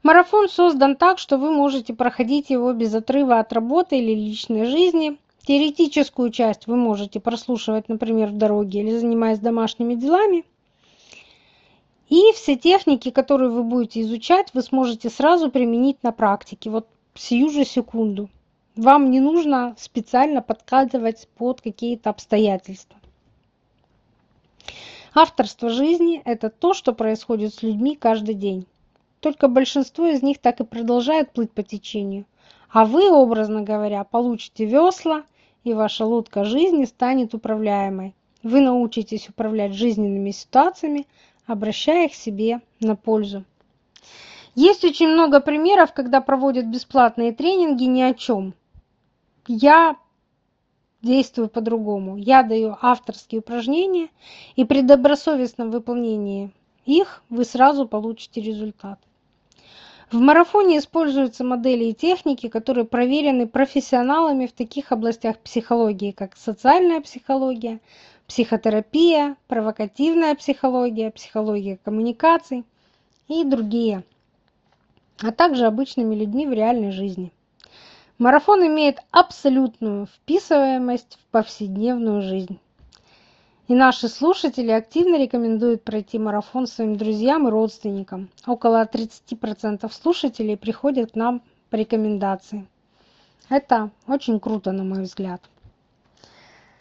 Марафон создан так, что вы можете проходить его без отрыва от работы или личной жизни. Теоретическую часть вы можете прослушивать, например, в дороге или занимаясь домашними делами. И все техники, которые вы будете изучать, вы сможете сразу применить на практике, вот сию же секунду. Вам не нужно специально подкладывать под какие-то обстоятельства. Авторство жизни – это то, что происходит с людьми каждый день. Только большинство из них так и продолжает плыть по течению. А вы, образно говоря, получите весла, и ваша лодка жизни станет управляемой. Вы научитесь управлять жизненными ситуациями, обращая их себе на пользу. Есть очень много примеров, когда проводят бесплатные тренинги ни о чем. Я действую по-другому. Я даю авторские упражнения, и при добросовестном выполнении их вы сразу получите результат. В марафоне используются модели и техники, которые проверены профессионалами в таких областях психологии, как социальная психология, психотерапия, провокативная психология, психология коммуникаций и другие, а также обычными людьми в реальной жизни. Марафон имеет абсолютную вписываемость в повседневную жизнь. И наши слушатели активно рекомендуют пройти марафон своим друзьям и родственникам. Около 30% слушателей приходят к нам по рекомендации. Это очень круто, на мой взгляд.